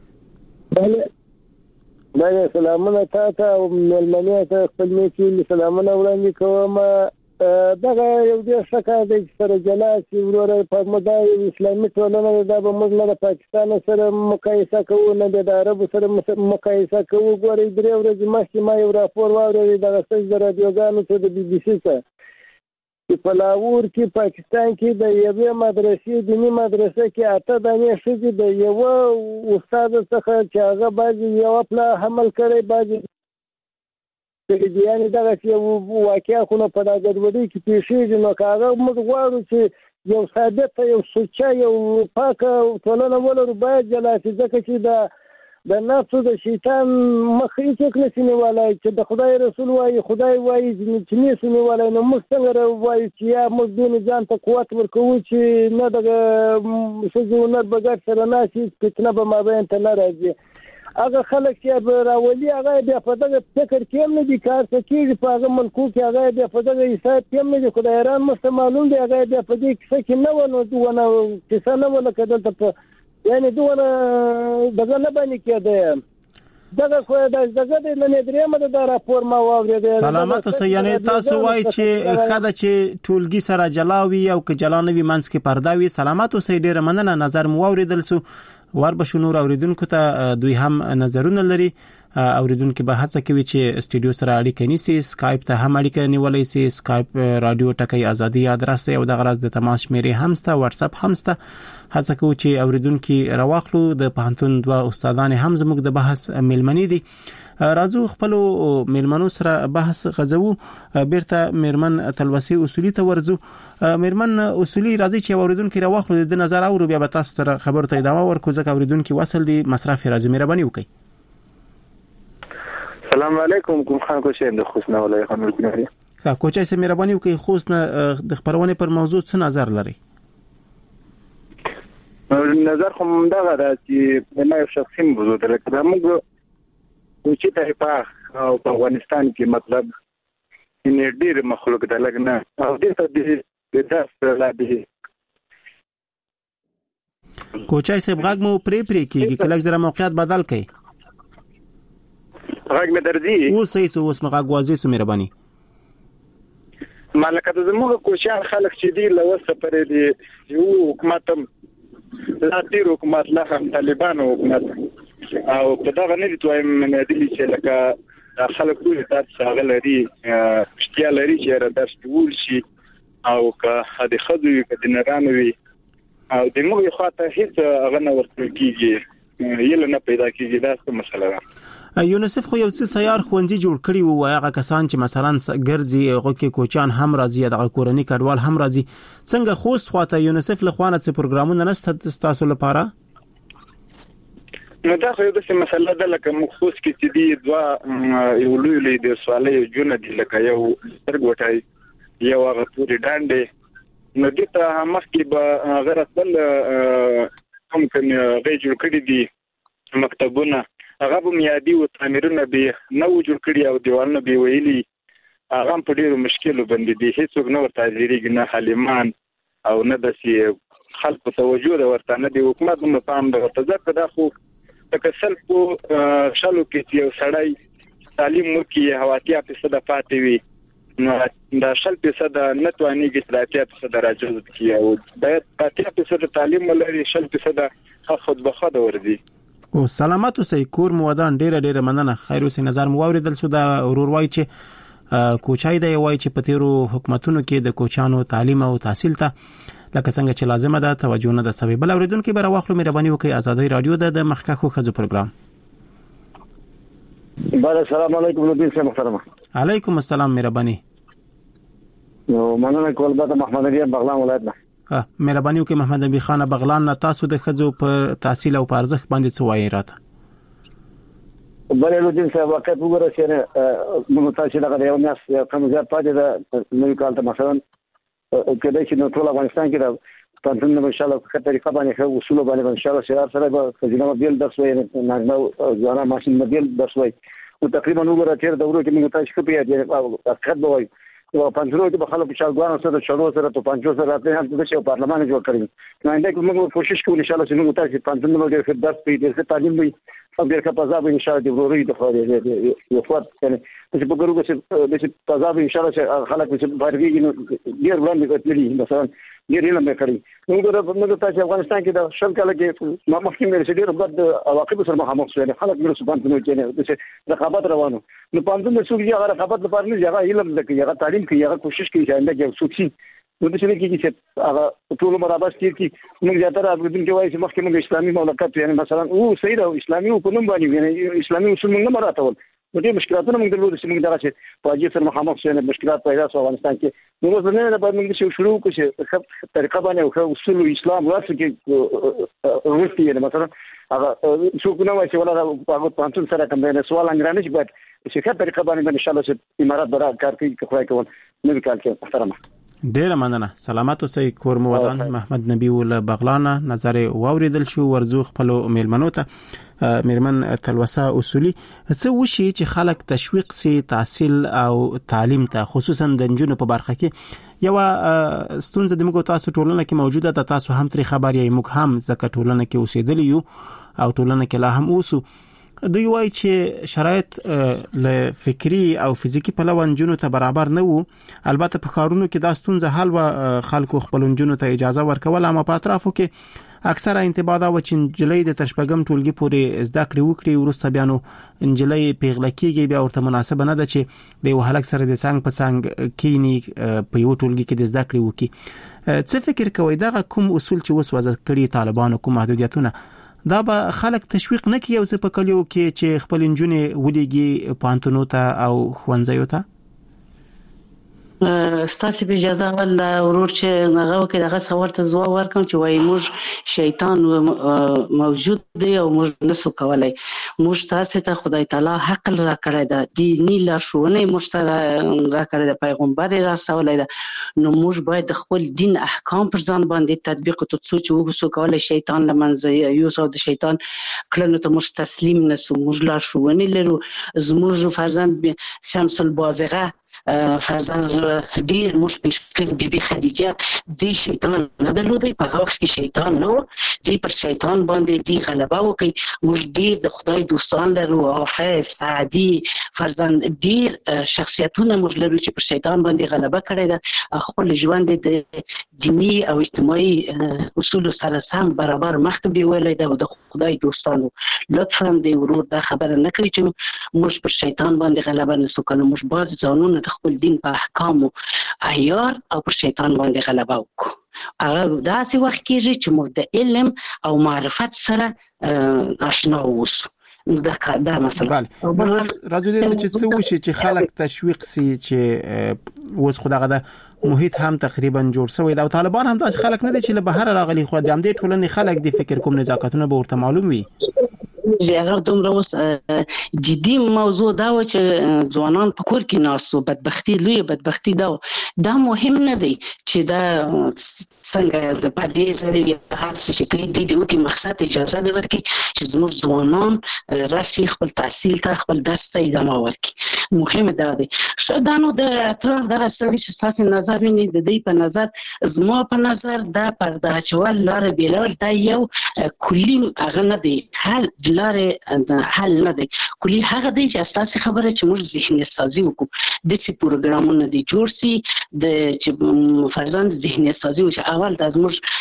بله سلامونه تاسو او ملمنه ته خپل میکي سلامونه وړاندې کوم. دغه یو ډېر ښه کار دی چې سره جلا شي وروره په مدای اسلامي ټولنه دا به موږ نه د پاکستان سره مقایسه کوو نه د عربو سره مقایسه کوو. ګورئ درې ورځې مخکې ما یو راپور واورېد دغه څه د رادیوګانو ته د بي بي سي ته چې په لاهور کې پاکستان کې د یوې مدرسې دیني مدرسه کې 8 دانې ښځې د یو استاد څخه چې هغه بعضې یو پلا حمل کړی بعضې یعنی دغه چې واقعا خو نه په ګډوډۍ کې پیښیږي. نو که هغه موږ غواړو چې یو ثابته یو سوچه یو پاکه ټولنه ولرو باید جلا شي، ځکه چې د نفس د شیطان مخ هیڅوک نشي نیولی چې د خدای رسول وایي خدای وایي چې نشي نیولی. نو موږ څنګه وایو چې یا موږ دې ځان ته قوت ورکوو چې نه دغه ښځې و نر به ګډ سره ناشي، فتنه به مابین ته نه راځي. هغه خلک چې راولي هغه بیا په دغه فکر کې هم نه دي کار څه کېږي، په هغه ملکو کې هغه بیا په دغه حساب کې هم نه دي. خو د ایران موږ معلوم دی هغه بیا په دې کیسه کې نه و، نو دونه کیسه نه وه لکه دلته په یعنې دونه دغه نه باندې کېده. دغه خو دغه د نن درېیمه د راپور ما واورېد. سلامت اوسئ. یعنې تاسو وایي چې ښه ده چې ټولګي سره جلا وي او که جلا نه وي منځ کې پرده وي. سلامت اوسئ. ډېره مننه. نظر مو واورېدل سو. وربشو نور اوریدونکو ته دوی هم نظرونه لري. اوریدونکو به هڅه کوي چې سټډیو سره اړیکه نیسي، سکایپ ته هم اړیکه نیولای شي. سکایپ رادیو ټکی ازادي ادرس او د غرض د تماس شمیرې هم ستا، واتس اپ هم ستا. هڅه کوي چې اوریدونکو راوخلو. د پوهنتون دوه استادان هم زموږ د بحث میلمنې دي. راځو خپل میرمنو سره بحث غزو. بیرته میرمن تلوسی اصولي ته ورزو. میرمن اصولي راځي چې اوریدونکو راوخلو د نظر او بیا به تاسو سره خبرو ته ادامه ورکو ځکه اوریدونکو وصل دي مصرف راځي. مهرباني وکړئ. السلام علیکم کوم خان کو شه د خوشنه ولای خان ورګناري کوچای سه مهرباني وکي خوشنه د خبرونه پر موضوع څه نظر لري؟ نظر خو مونږه دا چې نه شخصي موضوع ده لکه موږ چې ته په افغانستان کې مطلب ان ډیر مخلوق د لګنه او دې ته د تاسو لا به کوچای سه بغاګ مو پری کیږي کله چې موقعیت بدل کړي غږ مې درځي او صحیح اوس مغه غوازي سو مهرباني مالکه د زموږ کوچیان خلک چې دی لوسه پرې دی یو حکومت لا تیر حکومت لا هم طالبان حکومت او په دا غنې د توای من دي چې لکه خلک ټول تاسو هغه لري اشتیا لري چې را درس ټول شي او که د خدوی په دینرانوي او د موږ خاطر هیڅ هغه نه ورته کیږي یله نه پیدا کیږي دا څه مسله ده. یونیسف خو یو څه سیار خوندې جوړ کړی وو هغه کسان چې مثلا ګرځي هغه کې کوچان هم راځي د کورنۍ کډوال هم راځي څنګه خوست خواته یونیسف له خوانه څه پروګرامونه نشته تاسو لپاره؟ نو دا خو یو څه مسله ده لکه مخصوص کې چې دی دوا یو لوی د سوالې جون دي لکه یو سترګوټای یو هغه پوری ډانډې نو دته مخکې به غرض هم کوم غي جوړ کړی دي مکتبونه هغه به میادي او تعمیرونه به نو جوړ کړی او دیوالونه به ویلي هغه په ډیرو مشکلو باندې دي هیڅوک نه ورته ځریږي نه حلیمان او نه د خلکو توجه د ورته نه دی حکومت نو پام د ورته ځکه دا خو تکسل کو شالو کې یو سړی تعلیم وکي هواتیا په صد پاتې وي نو دا 0% نه توانیږي چې 0% راځي کی او باید 0% تعلیم ولري 0% خود به خود ورزي او سلامات اوسئ کور مو ودان ډیره مننه خیر اوسئ نظر مو اوریدل سو دا ورور وای چې کوچای دی وای چې په تیرو حکومتونو کې د کوچانو تعلیم او تحصیل ته لکه څنګه چې لازمه ده توجه نه ده سوي بل اوریدونکو به راوخلو مهرباني وکړئ آزادۍ رادیو د مخکخو خزو پروګرام. بله السلام علیکم نو دې محترمه. علیکم السلام مهرباني. نو مننه کول به محمد نبی بغلان ولایت نه مهرباني وکړئ محمد نبی خان بغلان تاسو د خزو په تحصیل او په ارزښت باندې څه وایي راته؟ بل له دې څخه واقع وګوره چې موږ تاسو دغه یو میاس کوم ځای پاتې ده نو کال ته مثلا کله چې نو ټول افغانستان کې دا پنځه نو ان شاء الله په طریقه باندې اصول باندې ان شاء الله شهر سره به خزینه بیل درس وایي نه ځانا ماشين بیل درس وایي او تقریبا وګوره چې د ورو کې موږ تاسو کې پیاده او حقیقت به وایي او پنځرو کې به خلکو شاګوانو سره چلو سره ته پنځو سره راځي هم د شو پارلمان جوړ کړی نو انده موږ کوشش کوو ان شاء الله چې موږ تاسو پنځه نو د درس په دې تعلیم وي او د کپازاب ان شاء الله د وروري د خاري یو فوت کنه چې په ګورو کې د کپازاب ان شاء الله چې خلک چې بارګي نو ډیر وړاندې کوي مثلا ډیر نه مکړي موږ تاسو افغانستان کې د شل کال کې مخکې مې ډیر بد عواقب سره مخامخ شول خلک مې سبحان الله کې د رقابت روانو نو پنځه د سوق یې رقابت لپاره نه ځای علم د کې تعلیم کې هغه کوشش کوي چې انده کې سوقي نو د څه کې چې هغه ټول مرابط کې موږ زیاتره اګردون کې وایي چې مخکې موږ اسلامي مملکت یعنی مثلا او صحیح او اسلامي په نوم باندې یعنی اسلامي اصول موږ نه مراتول نو دې مشکلاتونه موږ درلود چې موږ دغه چې په اجي سره مخامخ شوه مشکلات پیدا شو افغانستان کې نو موږ نه باید موږ شروع وکړو چې طریقه باندې او اصول اسلام واسه کې ورته یعنی مثلا هغه څو کو نه وایي چې ولا هغه پانتون سره کوم نه سوال انګرانه چې باید چې څه طریقه باندې ان شاء الله چې امارات برا کار کوي کوي کوي نو کال کې محترمه ډیره مننه سلامات اوسئ کور مو ودان محمد نبی ول بغلان نظر واوریدل شو ورزو خپل میلمنو ته میرمن تلوسه اصولي څه وشي چې خلک تشویق سي تحصیل او تعلیم ته خصوصا د جنونو په برخه کې یو ستونزه د موږ تاسو ټولنه کې موجوده ده تاسو هم تر خبر یې موږ هم زکه ټولنه کې اوسېدلی یو او ټولنه کې لا هم اوسو دوی وایي چې شرایط له فکری او فزیکی په لور جنونو ته برابر نه وو البته په کارونو کې دا ستونزه حل و خلکو خپل جنونو ته اجازه ورکول اما په اطرافو کې اکثره انتباه دا و چې جلې د تشبګم ټولګي پورې زده کړې وکړي ورسته بیا نو انجلې پیغله کېږي بیا ورته مناسب نه ده چې د وهلک سره د څنګ په څنګ کینی په یو ټولګي کې د زده کړې وکړي څه فکر کوي دا کوم اصول چې وسوځ کړي طالبانو کوم محدودیتونه دا به خلک تشویق نه کوي او څه په کلیو کې چې خپل انجونې ولېږي پانتونو ته او خوانځيو ته ستاسو په اجازه ول ورور چې هغه کې دغه سوال ته ځواب ورکوم چې وایي موږ شیطان موجود دی او موږ نسو کولای. موږ تاسو ته خدای تعالی عقل را کړی دا دیني لارښوونې موږ سره را کړی د پیغمبر را سوالای دا نو موږ باید خپل دین احکام پر ځان باندې تطبیق ته څو چې وګسو کولای شیطان لمنځه یوسو د شیطان کړنو ته موږ تسلیم نسو. موږ لارښوونې لرو. زموږ فرزند شمس البازغه فرزند ډیر موږ پیشکش بیبي خدیجه د شیطان نه درلودي په هغه وخت کې شیطان نو دی پر شیطان باندې دی غلبه وکړي. موږ ډیر د خدای دوستان لرو حافظ سعدي فرزند ډیر شخصیتونه موږ لرو چې پر شیطان باندې غلبه کړې ده. خپل ژوند د دینی او اجتماعي اصول سره سم برابر مخکې بیولای ده او د خدای دوستانو لطفا دی ورور دا خبره نه کوي چې موږ پر شیطان باندې غلبه نسو کولای. موږ باز ځانونه د خپل دین په احکامو عیار او پر شیطان باندې غلبه وکړو. هغه داسې وخت کېږي چې موږ د علم او معرفت سره آشنا اوسو. دا مثلا راځو دې چې څه وشي چې خلک تشویق سي چې اوس خدغه د محیط هم تقریبا جوړ شوی دا او طالبان هم داس خلک نه دي چې له بهر راغلي خو د همدې ټولنې خلک د فکر کوم نزاکتونه به ورته معلوم وي. هغه دومره اوس جدي موضوع دا و چې ځوانان په کور کې ناسو بدبختی لوی بدبختی دا مهم نه دی چې دا څنګه د پردې سره یې هر څه چې کوي د دې کې مقصد اجازه ده ورکړي چې زموږ ځوانان راشي خپل تحصیل ته خپل درس ته ادامه ورکړي. مهم دا دی دا نو د اطراف دغه سړي چې تاسو نظر ویني د دې په نظر زما په نظر دا پرده اچول لاره بیلول دا یو کلی هغه نه دی حل نه دی. کلی هغه دی چې تاسو خبره چې موږ ذهني سازي وکړو د څه پروګرامونه دي جوړ سي د چې فرزند ذهني سازي او اول د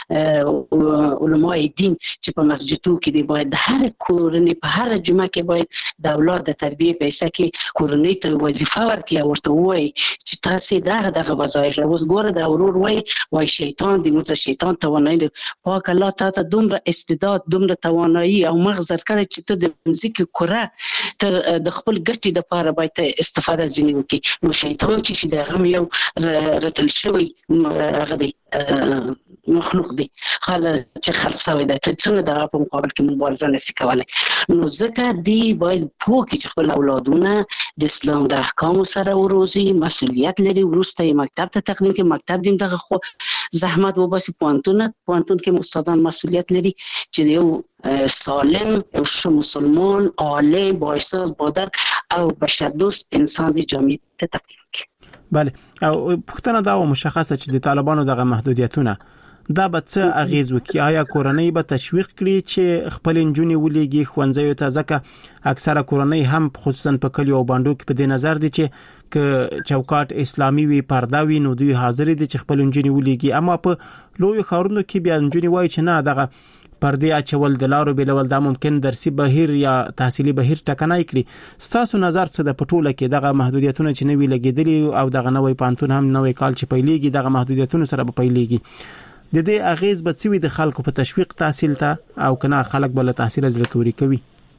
زموږ علماء دین چې په مسجدو کې دی باید د هر کورنۍ په هر جمعه کې باید د اولاد د تربیه پیسې کې کورنۍ ته وظیفه ورکړي او ورته وایي چې تاسو دغه وظایف اوس ګوره د اورور وای شیطان دی موږ شیطان توانایي پاک الله تعالی دومره استعداد دومره توانایي او مغز ورکړي چې ته د مزیک کوره تر د خپل ګټې د پاره باید استفاده ځنی وکړي. نو شیطان چې د غم یو رتل شوی هغه دی مخلوق دی خاله چې خلق شوی دی ته څنګه د په مقابل کې مبارزه نشي کولای. نو ځکه دی باید پوه کې خپل اولادونه د اسلام د احکام سره وروزي مسؤلیت لري ورسته مکتب ته تقدیم کې مکتب دیم دغه خو زحمت وباسي پوانتون کې استادان مسؤلیت لري چې یو سالم یو مسلمان عالم با احساس بادر او بشردوست انسان دی جامعه ته تقدیم کړي. بله او پښتنه دا مشخصه چې د طالبانو دغه محدودیتونه دا به څه اغیز وکړي. آیا کورنۍ به تشویق کړي چې خپل انجونی ولېږي ښوونځیو ته ځکه اکثره کورنۍ هم خصوصا په کلیو او باندو کې په دې نظر دي چې چوکاټ اسلامي وي پرده وي نو دوی حاضر دي چې خپل انجونی ولېږي. اما په لوی خاورونو کې بیا انجونی وایي چې نه دغه پردې اچول د لارو بیلول دا ممکن درسي بهیر یا تحصیلي بهیر ټکنای کړي. ستاسو نظر څه د پټوله کې دغه محدودیتونه چې نوی لګیدلی او دغه نوې پانتون هم نوې کال چې پیلېږي دغه محدودیتونو سره به پیلېږي د دې اغیز به څه وي د خلکو په تشویق تحصیل ته او کنه خلک بل تحصیل زړه توري کوي؟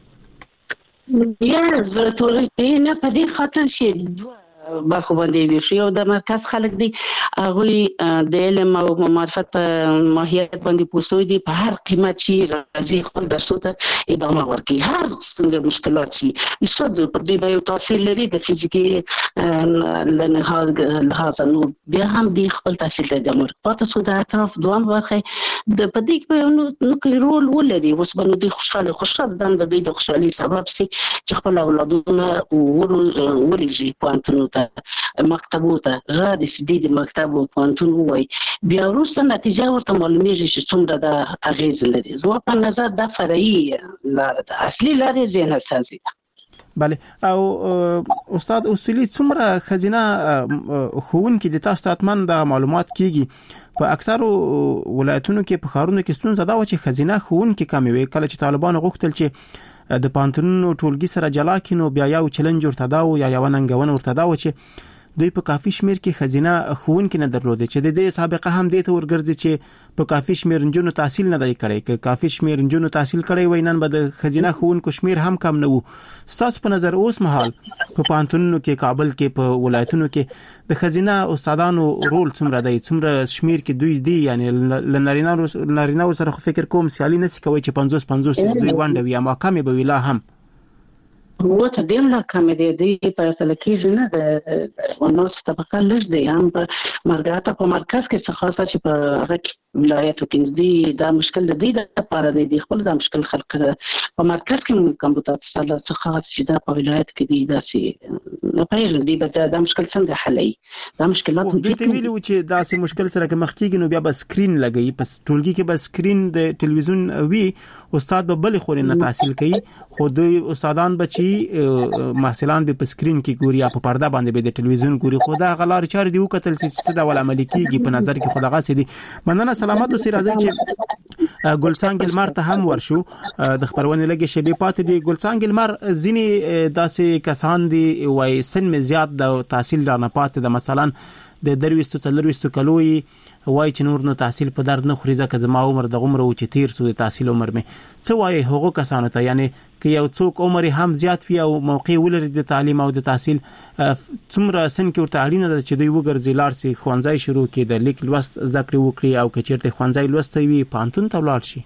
یا زړه توري نه په دې خاطر چې باخو باندې ویشي او د مرکز خلک دي هغه د علم او معرفت په ماهیت باندې پوسوي دي په هر قیمت چې راځي خپل درسو ته ادامه ورکړي هر څنګه مشکلات شي استاد په دې باندې تحصیل لري د فزیکي لحاظ نو بیا هم دي خپل تحصیل ته ادامه ورکړي. تاسو د اطراف دوام ورخه د پدې په نو کې رول ولري اوس باندې دي خوشاله د دې خوشحالي سبب سي چې خپل اولادونه ورولېږي پوانتونو مکتبو ته غادي سدي د مکتب او پوانتون وای بیا وروسته نتیجه ورته معلومیږي چې څومره د اغیز لري. زما په نظر دا فرعي لار ده اصلي لار ذهن سازي ده. بله او استاد اصولي څومره خزینه خون کې د تاسو تاتمن د معلومات کیږي په اکثر ولایتونو کې په خارونو کې ستونزه دا و چې خزینه خون کې کمی وي کله چې طالبان غوښتل چې د پانتونونو ټولګي سره جلا کینو بیا یو چیلنج ورته دا او یا یو ننګونه ورته دا و چې دوی په کافي شمیر کې خزینه خوونکې نه درلوده چې د دې سابقه هم د ته ورګرځي چې په کافي شمیر نجونو تحصیل نه دی کړی که کافي شمیر نجونو تحصیل کړی وای نن به د خزینه خوونکو شمیر هم کم نه وو. ستاسو په نظر اوس مهال په پانتونونو کې کابل کې په ولایتونو کې د خزینه استادانو رول څومره دی څومره شمیر کې دوی دی یعنی لنارینه سره فکر کوم سیالي نسی کوي چې 50 دوی وانډه وي اما کمې به ویلا هم وته ډیر لا کم دي په اصل کې نه د ونوس طبقه لږ دی هم په مرګاته په مرکز کې څه خاصه چې په ولایتو کې دي دا مشکل دی د لپاره دی خپل دا مشکل خلک په مرکز کې کمپیوټر څه خاص چې دا په ولایت کې دی دا سي نه پیژن دی دا مشکل څنګه حلي دا مشکلات دي ته ویلو چې دا سي مشکل سره کې مخکېږي نو بیا به سکرین لګي په ټولګي کې به سکرین د ټلویزیون وی استاد به بل خوري نه تحصیل کوي خو دوی استادان بچي محصلان به په سکرین کې ګوري په پرده باندې به د ټلویزیون ګوري خو دا غلار چار دی وکتل چې دا ول عملي کیږي په نظر کې خدغه سي دي مننه سلامات اوسې راځي چې ګلڅانګ المار ته هم ورشو د خبرونه لګي شبي پات دي ګلڅانګ المار ځینی داسې کسان دي وای سن می زیات د تحصیل را نه پات د مثلا د 23 کلوي وای چې نور نو تحصیل په درد نه خوري ځکه زما عمر د عمر او چې تیر سو د تحصیل عمر می څه وای هغه کسانو ته یعنی که یو څوک عمر هم زیات وي او موقع ولري د تعلیم او د تحصیل څومره سن کې ورته اړینه ده چې دوی وګرځي لار سي خوانځي شروع کې د لیک لوست زده کړې وکړي او که چیرته خوانځي لوست وي پانتون ته ولاړ شي.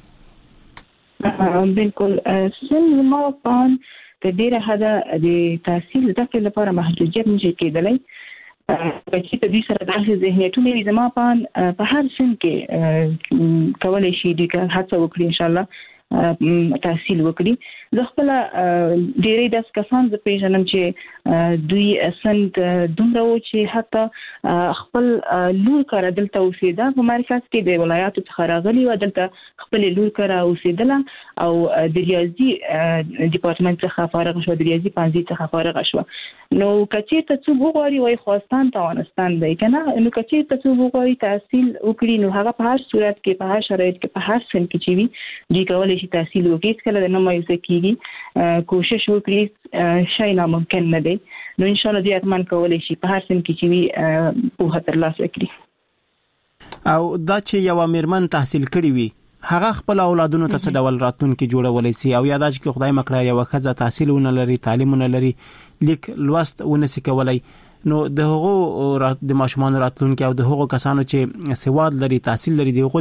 بالکل سن ما پان د ډیره حدا د تحصیل زده کړې لپاره محدودیت نشي کېدلی چې په دې سره د ذهنیتونو زما پان په هر سن کې کولای شي د هڅه وکړي ان شاء الله تحصیل وکړي. زه خپل ډېرې داس کسان ز پیژنم چې دوی سند دومره و چې حتی خپل لور کار دلته اوسېده په مرکز کې د ولایتو څخه راغلي و دلته خپل لور کار اوسېدله او د ریاضي ډپارټمنټ څخه فارغ شو د ریاضي پانځي څخه فارغ شو نو کچې ته څو وګوري وای خواستان ته افغانستان دی کنه نو کچې ته څو وګوري تحصیل وکړي نو هغه په هر صورت کې په هر شرایط کې په هر سن کې چې وي دوی کولای شي تحصیل وکړي کله د نو مایوسه کیږي کوشش وکړي شای ناممکن نه دی نو ان شاء الله دې اتمن کولای شي په هر سن کې چې وي په ترلاسه کړي. او دا چې یو میرمن تحصیل کړي وي هغه خپل اولادونو ته څه ډول راتلونکي جوړولای شي او یاداش کې خدای مکړه یو خزه تحصیلونه لري تعلیمونه لري لیک لوست ونسي کولای نو د هغو د ماشومان راتلونکي او د هغو کسانو چې سواد لري تحصیل لري دغه